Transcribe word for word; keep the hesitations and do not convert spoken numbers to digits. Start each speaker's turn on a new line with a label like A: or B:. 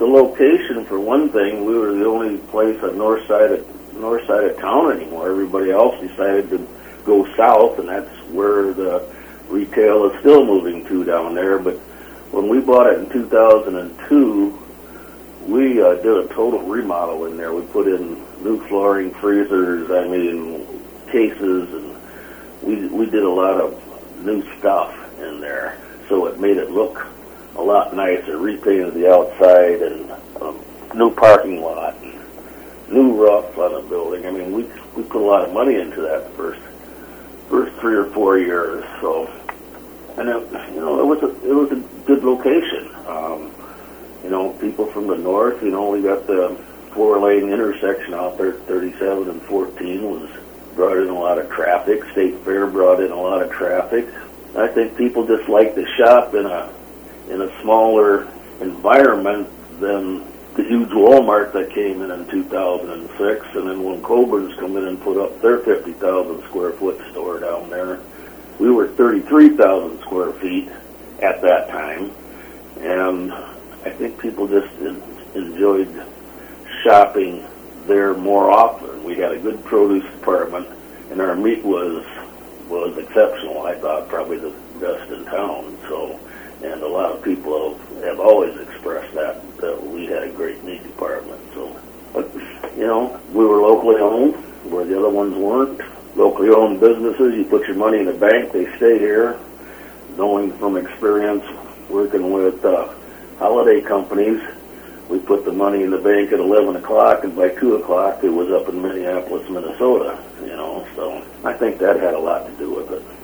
A: the location, for one thing. We were the only place on north side of north side of town anymore. Everybody else decided to go south, and that's where the retail is still moving to down there. But when we bought it in two thousand two, we uh, did a total remodel in there. We put in new flooring, freezers, I mean, cases, and we we did a lot of new stuff in there. So it made it look a lot nicer. Repainted the outside and um, new parking lot, and new roof on the building. I mean, we we put a lot of money into that first first three or four years. So, and it, you know, it was a it was a good location. Um, you know, people from the north. You know, we got the four lane intersection out there, thirty-seven and fourteen, was brought in a lot of traffic. State Fair brought in a lot of traffic. I think people just like to shop in a in a smaller environment than the huge Walmart that came in in two thousand six, and then when Coburn's come in and put up their fifty thousand square foot store down there, we were thirty-three thousand square feet at that time, and I think people just en- enjoyed shopping there more often. We had a good produce department, and our meat was was exceptional. I thought probably the best in town. So, and a lot of people have, have always expressed that that we had a great meat department. So, but you know, we were locally owned, where the other ones weren't. Locally owned businesses, you put your money in the bank, they stay here. Knowing from experience working with uh, holiday companies, we put the money in the bank at eleven o'clock, and by two o'clock it was up in Minneapolis, Minnesota, you know, so I think that had a lot to do with it.